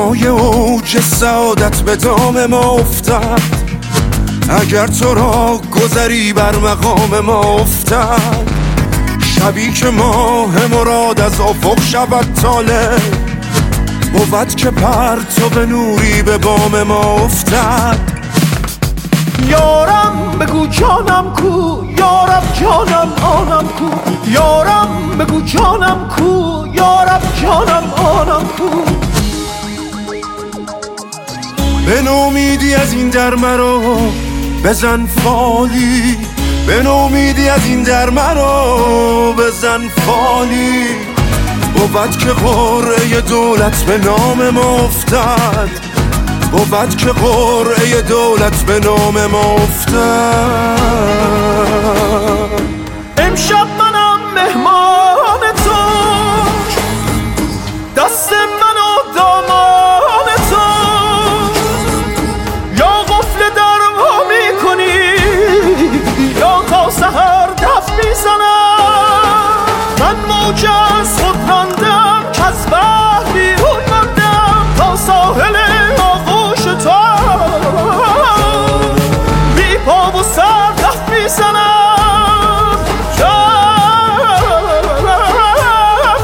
همای اوج سعادت به دام ما افتد، اگر تو را گذری بر مقام ما افتد. شبی که ماه مراد از افق شود طالع، بود که پرتو نوری به بام ما افتد. یارم بگو جانم کو، یارب جانم آنم کو، یارم بگو جانم کو، یارب جانم آنم کو. به نومیدی از این در مرا بزن فالی، به نومیدی از این در مرا بزن فالی. بود که قرعه دولت به نام ما افتد، بود که قرعه دولت به نام ما افتد. امشب منم مهمان تو، دست من و دامان تو، یا قفل در وا میکنی یا تا سحر دف میزنم. من موج از خود راندم که از بحر بیرون ماندم، تا ساحل آغوش تو بی پا و سر دف میزنم، دف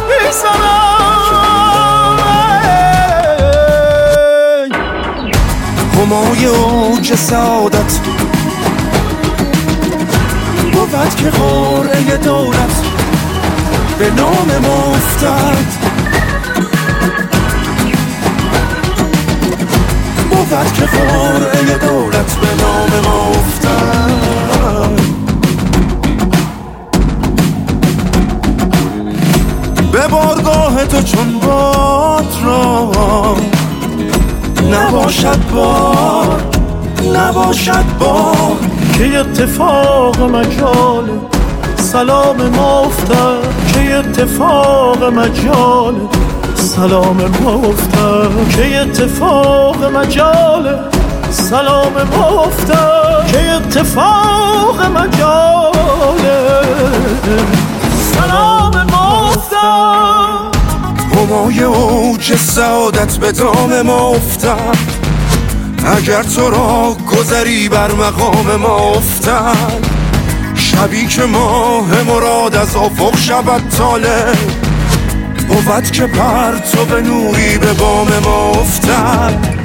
میزنم. همای اوج سعادت بود که قرعه دولت به نام ما افتد، بود که قرعه دولت به نام ما افتد. به بارگاه تو چون باد را نباشد بار، نباشد بار. که اتفاق مجال سلام ما افتد، که اتفاق مجال سلام ما افتد، که اتفاق مجال سلام ما افتد، که اتفاق مجال سلام ما افتد. همای اوج سعادت به دام ما افتد، اگر تو را گذری بر مقام ما افتد. شبی که ماه مراد از افق شود طالع، بود که پرتو نوری به بام ما افتد.